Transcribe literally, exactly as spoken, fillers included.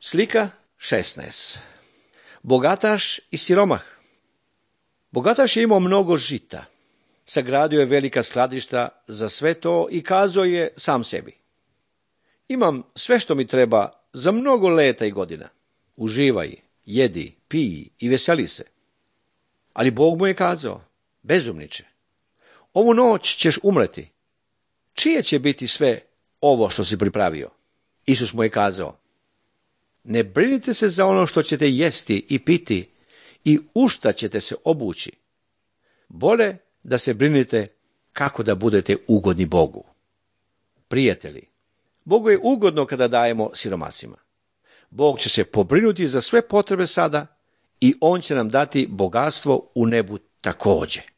Slika šesnaest. Bogataš i siromah. Bogataš je imao mnogo žita. Sagradio je velika skladišta za sve to i kazao je sam sebi: imam sve što mi treba za mnogo leta i godina. Uživaj, jedi, piji i veseli se. Ali Bog mu je kazao: bezumniče, ovu noć ćeš umreti. Čije će biti sve ovo što si pripravio? Isus mu je kazao: ne brinite se za ono što ćete jesti i piti i u šta ćete se obući. Bolje da se brinite kako da budete ugodni Bogu. Prijatelji, Bogu je ugodno kada dajemo siromasima. Bog će se pobrinuti za sve potrebe sada i on će nam dati bogatstvo u nebu također.